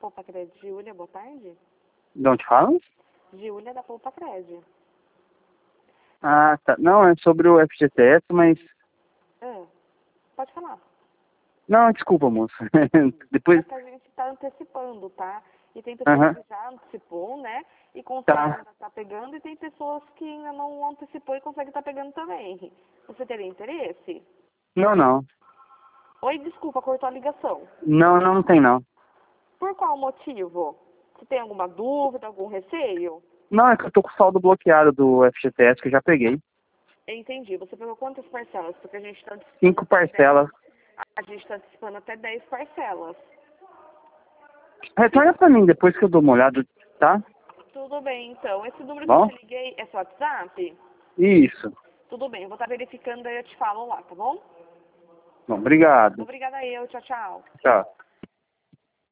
Poupa Cred. Giulia, boa tarde. De onde falam? Giulia da Poupa Cred. Ah, tá. Não, é sobre o FGTS, mas... Pode falar. Não, desculpa, moça. Depois... É que a gente está antecipando, tá? E tem pessoas que já antecipou, né? E consegue ainda estar pegando, e tem pessoas que ainda não antecipou e consegue estar pegando também. Você teria interesse? Não, não. Oi, desculpa, cortou a ligação. Não, não tem não. Por qual motivo? Você tem alguma dúvida, algum receio? Não, é que eu tô com o saldo bloqueado do FGTS, que eu já peguei. Entendi. Você pegou quantas parcelas? Porque a gente está antecipando 5 parcelas. A gente está antecipando até 10 parcelas. Retorna pra mim depois que eu dou uma olhada, tá? Tudo bem, então. Esse número Bom? que eu te liguei é seu WhatsApp? Isso. Tudo bem, eu vou estar verificando e eu te falo lá, tá bom? Bom, obrigado. Obrigada eu. Tchau, tchau. Tchau.